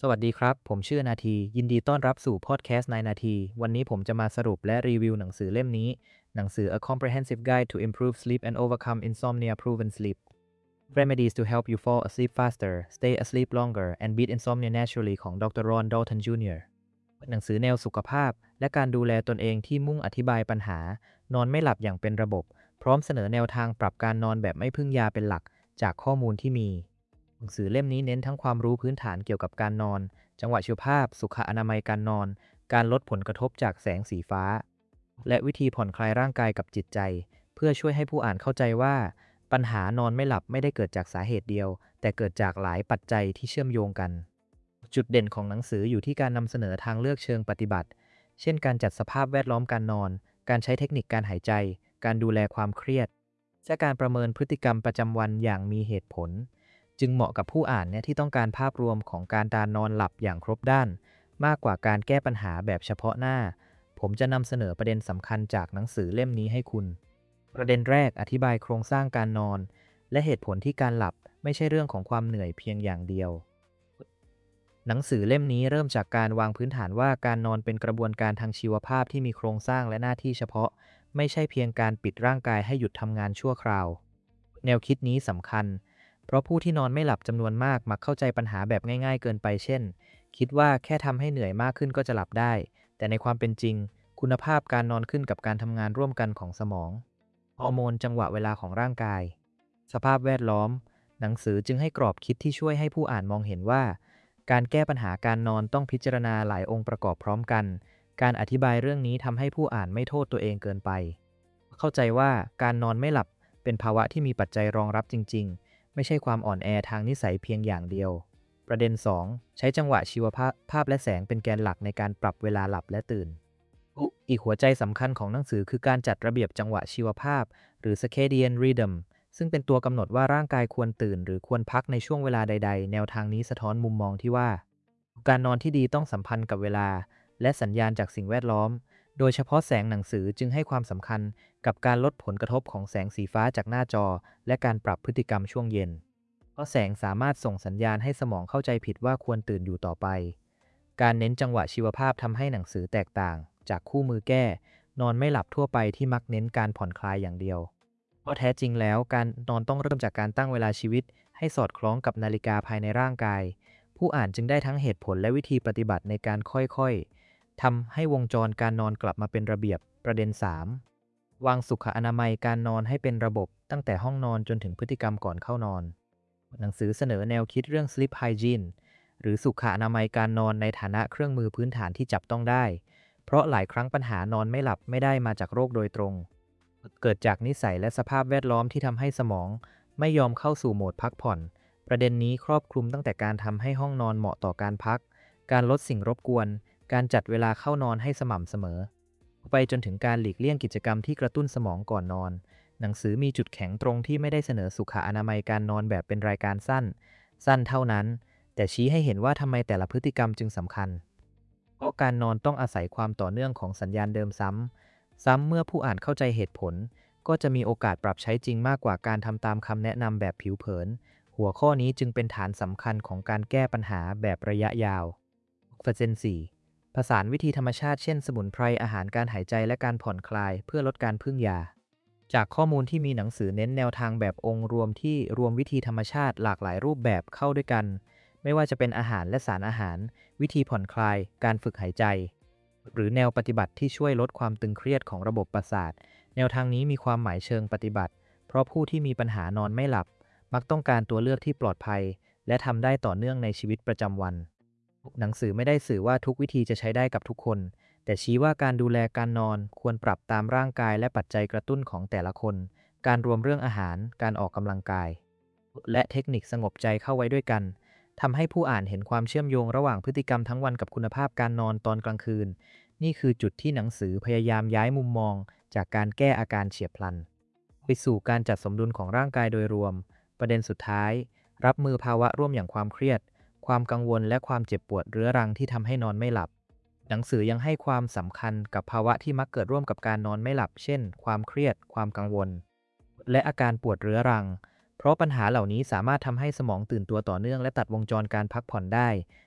สวัสดีครับผมชื่อนาทียินดีต้อนรับสู่พอดแคสต์ในนาทีวันนี้ผมจะมาสรุปและรีวิวหนังสือเล่มนี้หนังสือ A Comprehensive Guide to Improve Sleep and Overcome Insomnia Proven Sleep Remedies to Help You Fall Asleep Faster Stay Asleep Longer and Beat Insomnia Naturally ของ Dr. Ron Dalton Jr. หนังสือแนวสุขภาพและการดูแลตนเองที่มุ่งอธิบายปัญหานอนไม่หลับอย่างเป็นระบบพร้อมเสนอแนวทางปรับการนอนแบบไม่พึ่งยาเป็นหลักจากข้อมูลที่มีหนังสือเล่มนี้เน้นทั้งความรู้พื้นฐานเกี่ยวกับการนอนจังหวะชีวภาพสุขอนามัยการนอนการลดผลกระทบจากแสงสีฟ้าและวิธีผ่อนคลายร่างกายกับจิตใจเพื่อช่วยให้ผู้อ่านเข้าใจว่าปัญหานอนไม่หลับไม่ได้เกิดจากสาเหตุเดียวแต่เกิดจากหลายปัจจัยที่เชื่อมโยงกันจุดเด่นของหนังสืออยู่ที่การนำเสนอทางเลือกเชิงปฏิบัติเช่นการจัดสภาพแวดล้อมการนอนการใช้เทคนิคการหายใจการดูแลความเครียดและการประเมินพฤติกรรมประจำวันอย่างมีเหตุผลจึงเหมาะกับผู้อ่านเนี่ยที่ต้องการภาพรวมของการนอนหลับอย่างครบด้านมากกว่าการแก้ปัญหาแบบเฉพาะหน้าผมจะนำเสนอประเด็นสำคัญจากหนังสือเล่มนี้ให้คุณประเด็นแรกอธิบายโครงสร้างการนอนและเหตุผลที่การหลับไม่ใช่เรื่องของความเหนื่อยเพียงอย่างเดียวหนังสือเล่มนี้เริ่มจากการวางพื้นฐานว่าการนอนเป็นกระบวนการทางชีวภาพที่มีโครงสร้างและหน้าที่เฉพาะไม่ใช่เพียงการปิดร่างกายให้หยุดทำงานชั่วคราวแนวคิดนี้สำคัญเพราะผู้ที่นอนไม่หลับจำนวนมากมักเข้าใจปัญหาแบบง่ายๆเกินไปเช่นคิดว่าแค่ทำให้เหนื่อยมากขึ้นก็จะหลับได้แต่ในความเป็นจริงคุณภาพการนอนขึ้นกับการทำงานร่วมกันของสมองฮอร์โมนจังหวะเวลาของร่างกายสภาพแวดล้อมหนังสือจึงให้กรอบคิดที่ช่วยให้ผู้อ่านมองเห็นว่าการแก้ปัญหาการนอนต้องพิจารณาหลายองค์ประกอบพร้อมกันการอธิบายเรื่องนี้ทำให้ผู้อ่านไม่โทษตัวเองเกินไปเข้าใจว่าการนอนไม่หลับเป็นภาวะที่มีปัจจัยรองรับจริงๆไม่ใช่ความอ่อนแอทางนิสัยเพียงอย่างเดียวประเด็น2ใช้จังหวะชีวภาพและแสงเป็นแกนหลักในการปรับเวลาหลับและตื่นอีกหัวใจสำคัญของหนังสือคือการจัดระเบียบจังหวะชีวภาพหรือ circadian rhythm ซึ่งเป็นตัวกำหนดว่าร่างกายควรตื่นหรือควรพักในช่วงเวลาใดๆแนวทางนี้สะท้อนมุมมองที่ว่าการนอนที่ดีต้องสัมพันธ์กับเวลาและสัญญาณจากสิ่งแวดล้อมโดยเฉพาะแสงหนังสือจึงให้ความสำคัญกับการลดผลกระทบของแสงสีฟ้าจากหน้าจอและการปรับพฤติกรรมช่วงเย็นเพราะแสงสามารถส่งสัญญาณให้สมองเข้าใจผิดว่าควรตื่นอยู่ต่อไปการเน้นจังหวะชีวภาพทำให้หนังสือแตกต่างจากคู่มือแก้นอนไม่หลับทั่วไปที่มักเน้นการผ่อนคลายอย่างเดียวเพราะแท้จริงแล้วการนอนต้องเริ่มจากการตั้งเวลาชีวิตให้สอดคล้องกับนาฬิกาภายในร่างกายผู้อ่านจึงได้ทั้งเหตุผลและวิธีปฏิบัติในการค่อยๆทำให้วงจรการนอนกลับมาเป็นระเบียบประเด็น3วางสุขอนามัยการนอนให้เป็นระบบตั้งแต่ห้องนอนจนถึงพฤติกรรมก่อนเข้านอนหนังสือเสนอแนวคิดเรื่อง sleep hygiene หรือสุขอนามัยการนอนในฐานะเครื่องมือพื้นฐานที่จับต้องได้เพราะหลายครั้งปัญหานอนไม่หลับไม่ได้มาจากโรคโดยตรงเกิดจากนิสัยและสภาพแวดล้อมที่ทำให้สมองไม่ยอมเข้าสู่โหมดพักผ่อนประเด็นนี้ครอบคลุมตั้งแต่การทำให้ห้องนอนเหมาะต่อการพักการลดสิ่งรบกวนการจัดเวลาเข้านอนให้สม่ำเสมอไปจนถึงการหลีกเลี่ยงกิจกรรมที่กระตุ้นสมองก่อนนอนหนังสือมีจุดแข็งตรงที่ไม่ได้เสนอสุขอนามัยการนอนแบบเป็นรายการสั้นเท่านั้นแต่ชี้ให้เห็นว่าทำไมแต่ละพฤติกรรมจึงสำคัญเพราะการนอนต้องอาศัยความต่อเนื่องของสัญญาณเดิมซ้ำเมื่อผู้อ่านเข้าใจเหตุผลก็จะมีโอกาสปรับใช้จริงมากกว่าการทำตามคำแนะนำแบบผิวเผินหัวข้อนี้จึงเป็นฐานสำคัญของการแก้ปัญหาแบบระยะยาวเปอร์เซ็นต์4ผสานวิธีธรรมชาติเช่นสมุนไพรอาหารการหายใจและการผ่อนคลายเพื่อลดการพึ่งยาจากข้อมูลที่มีหนังสือเน้นแนวทางแบบองค์รวมที่รวมวิธีธรรมชาติหลากหลายรูปแบบเข้าด้วยกันไม่ว่าจะเป็นอาหารและสารอาหารวิธีผ่อนคลายการฝึกหายใจหรือแนวปฏิบัติที่ช่วยลดความตึงเครียดของระบบประสาทแนวทางนี้มีความหมายเชิงปฏิบัติเพราะผู้ที่มีปัญหานอนไม่หลับมักต้องการตัวเลือกที่ปลอดภัยและทำได้ต่อเนื่องในชีวิตประจำวันหนังสือไม่ได้สื่อว่าทุกวิธีจะใช้ได้กับทุกคนแต่ชี้ว่าการดูแลการนอนควรปรับตามร่างกายและปัจจัยกระตุ้นของแต่ละคนการรวมเรื่องอาหารการออกกำลังกายและเทคนิคสงบใจเข้าไว้ด้วยกันทำให้ผู้อ่านเห็นความเชื่อมโยงระหว่างพฤติกรรมทั้งวันกับคุณภาพการนอนตอนกลางคืนนี่คือจุดที่หนังสือพยายามย้ายมุมมองจากการแก้อาการเฉียบพลันไปสู่การจัดสมดุลของร่างกายโดยรวมประเด็นสุดท้ายรับมือภาวะร่วมอย่างความเครียดความกังวลและความเจ็บปวดเรื้อรังที่ทำให้นอนไม่หลับหนังสือยังให้ความสำคัญกับภาวะที่มักเกิดร่วมกับการนอนไม่หลับเช่นความเครียดความกังวลและอาการปวดเรื้อรังเพราะปัญหาเหล่านี้สามารถทำให้สมองตื่นตัวต่อเนื่องและตัดวงจรการพักผ่อนได้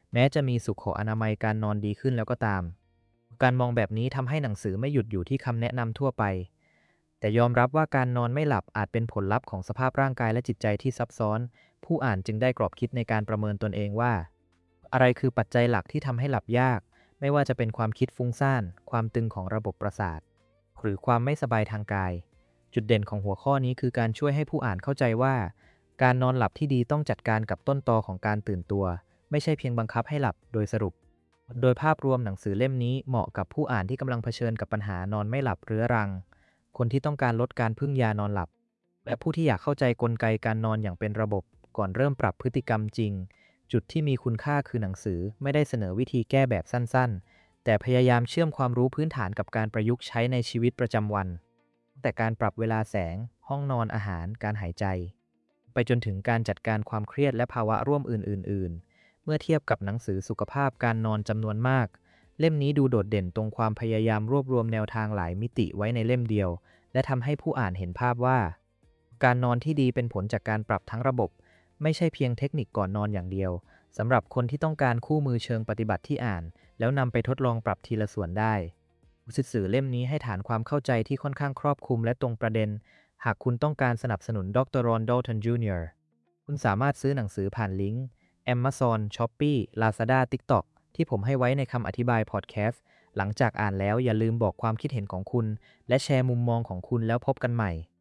แม้จะมีสุขอนามัยการนอนดีขึ้นแล้วก็ตามการมองแบบนี้ทำให้หนังสือไม่หยุดอยู่ที่คำแนะนำทั่วไปแต่ยอมรับว่าการนอนไม่หลับอาจเป็นผลลัพธ์ของสภาพร่างกายและจิตใจที่ซับซ้อนผู้อ่านจึงได้กรอบคิดในการประเมินตนเองว่าอะไรคือปัจจัยหลักที่ทำให้หลับยากไม่ว่าจะเป็นความคิดฟุ้งซ่านความตึงของระบบประสาทหรือความไม่สบายทางกายจุดเด่นของหัวข้อนี้คือการช่วยให้ผู้อ่านเข้าใจว่าการนอนหลับที่ดีต้องจัดการกับต้นตอของการตื่นตัวไม่ใช่เพียงบังคับให้หลับโดยสรุปโดยภาพรวมหนังสือเล่มนี้เหมาะกับผู้อ่านที่กำลังเผชิญกับปัญหานอนไม่หลับเรื้อรังคนที่ต้องการลดการพึ่งยานอนหลับและผู้ที่อยากเข้าใจกลไกการนอนอย่างเป็นระบบก่อนเริ่มปรับพฤติกรรมจริงจุดที่มีคุณค่าคือหนังสือไม่ได้เสนอวิธีแก้แบบสั้นๆแต่พยายามเชื่อมความรู้พื้นฐานกับการประยุกต์ใช้ในชีวิตประจำวันแต่การปรับเวลาแสงห้องนอนอาหารการหายใจไปจนถึงการจัดการความเครียดและภาวะร่วมอื่นๆเมื่อเทียบกับหนังสือสุขภาพการนอนจำนวนมากเล่มนี้ดูโดดเด่นตรงความพยายามรวบรวมแนวทางหลายมิติไว้ในเล่มเดียวและทำให้ผู้อ่านเห็นภาพว่าการนอนที่ดีเป็นผลจากการปรับทั้งระบบไม่ใช่เพียงเทคนิคก่อนนอนอย่างเดียวสำหรับคนที่ต้องการคู่มือเชิงปฏิบัติที่อ่านแล้วนำไปทดลองปรับทีละส่วนได้สื่อเล่มนี้ให้ฐานความเข้าใจที่ค่อนข้างครอบคลุมและตรงประเด็นหากคุณต้องการสนับสนุนดร. Ron Dalton Jr. คุณสามารถซื้อหนังสือผ่านลิงก์ Amazon, Shopee, Lazada, TikTok ที่ผมให้ไว้ในคำอธิบายพอดแคสต์หลังจากอ่านแล้วอย่าลืมบอกความคิดเห็นของคุณและแชร์มุมมองของคุณแล้วพบกันใหม่